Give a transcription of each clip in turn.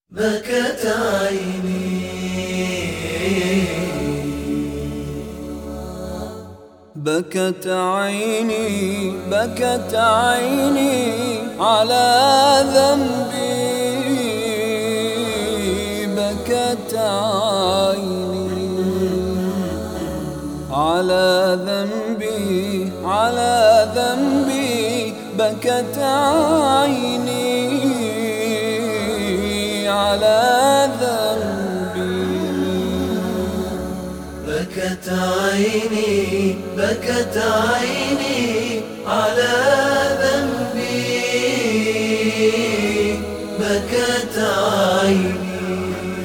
بكت عيني بكت عيني بكت عيني على ذنبي، بكت عيني على ذنبي، على ذنبي، بكت عيني على ذنبي، بكت عيني بكت عيني على ذنبي، بكت عيني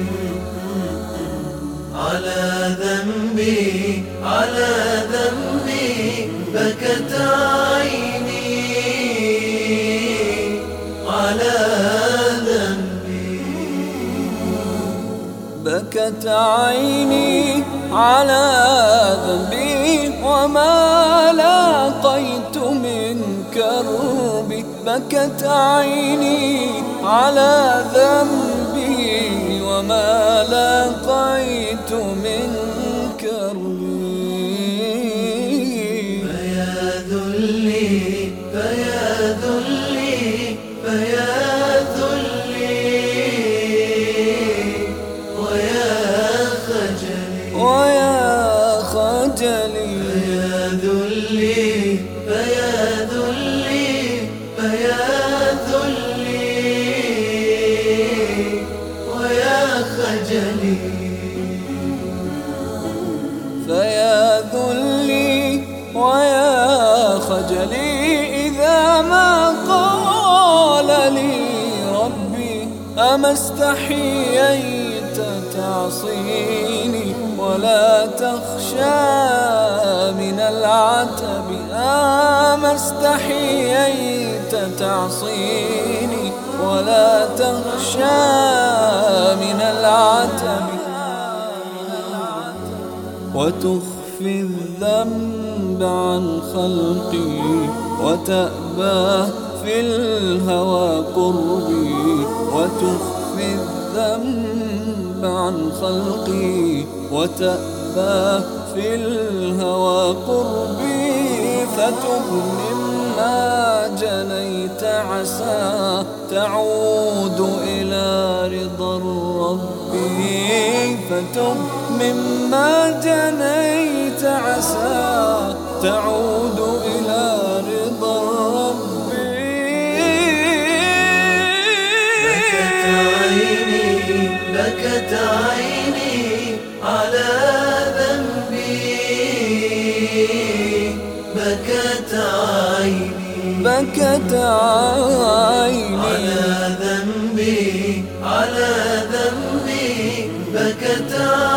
على ذنبي، على ذنبي، بكت عيني على ذنبي، بكت عيني على ذنبي وما لاقيت من كربي، بكت عيني على ذنبي وما لاقيت من كربي، فيا ذلي فيا ذلي فيا ذلي ويا خجلي ويا خجلي، فيا ذلي فيا ذلي فيا ذلي ويا خجلي، فيا ذلي ويا خجلي إذا ما قال لي ربي أما استحييت تعصيني ولا تخشى من العتب، أما استحييت تعصيني ولا تخشى من العتب، وتخفي الذنب عن خلقي وتأبى في الهوى قربي، وتخفي الذنب عن خلقي وتأبى في الهوى قربي، فتب مما جنيت عسى تعود إلى رضا ربي، فتب مما جنيت عسى تعود إلى رضا ربي، بكت عيني بكت عيني على ذنبي، بكت عيني بكت عيني على ذنبي، على ذنبي، بكت عيني